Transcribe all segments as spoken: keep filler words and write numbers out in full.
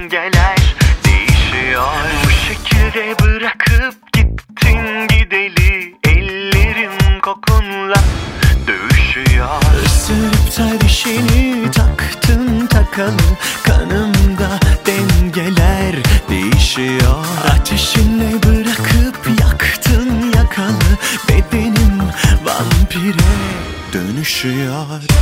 dengeler değişiyor. Bu şekilde bırakıp gittin gideli, ellerim kokunla dövüşüyor. Isırıp da dişini taktın takalı, kanımda dengeler değişiyor. Ateşinle bırakıp yaktın yakalı, bedenim vampire dönüşüyor.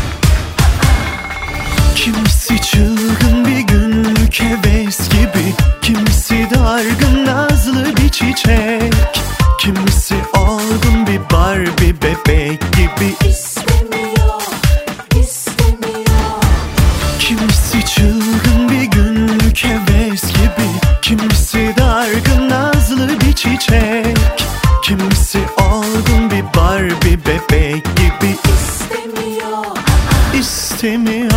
Kimisi çılgın bir günlük heves gibi, kimisi dargın nazlı bir çiçek, kimisi olgun bir Barbie bebek gibi. İstemiyor, istemiyor. Kimisi çılgın bir günlük heves gibi, kimisi dargın nazlı bir çiçek, kimisi olgun bir Barbie bebek gibi. İstemiyor, İstemiyor.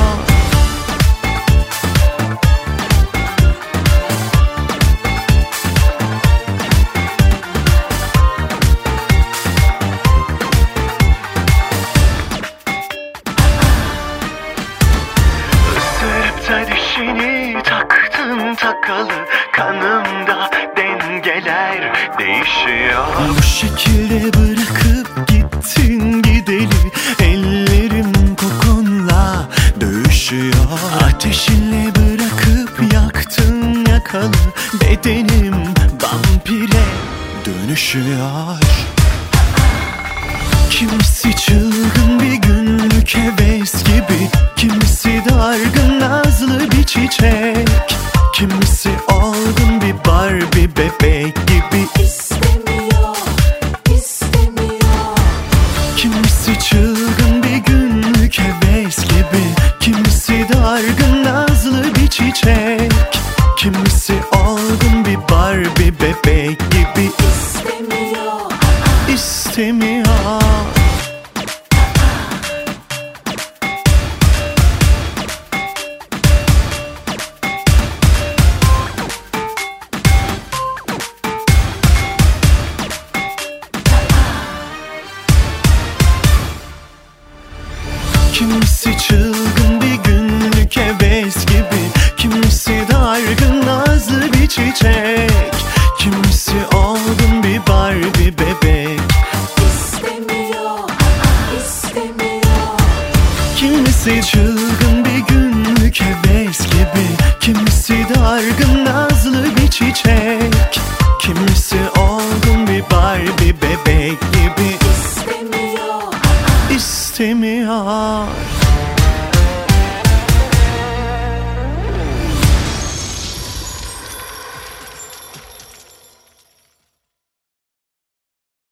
Isırıp da dişini taktın takalı, kanımda dengeler değişiyor. Bu şekilde bırakıp gittin gideli, ellerim kokunla dövüşüyor. Ateşinle bırakıp yaktın yakalı, bedenim vampire dönüşüyor. Kimisi çılgın bir günlük heves gibi, kimisi dargın nazlı bir çiçek, kimisi olgun bir Barbie bebek gibi. istemiyor, istemiyor. Kimisi çılgın bir günlük heves gibi, kimisi dargın nazlı bir çiçek, kimisi olgun bir Barbie bebek gibi. İstemiyor, İstemiyor. Kimisi çılgın bir günlük heves gibi, kimisi dargın nazlı bir çiçek, kimisi olgun bir Barbie bebek. istemiyor, istemiyor. Kimisi çılgın bir günlük heves gibi, kimisi dargın nazlı bir çiçek, kimisi olgun bir Barbie bebek gibi. İstemiyor, İstemiyor.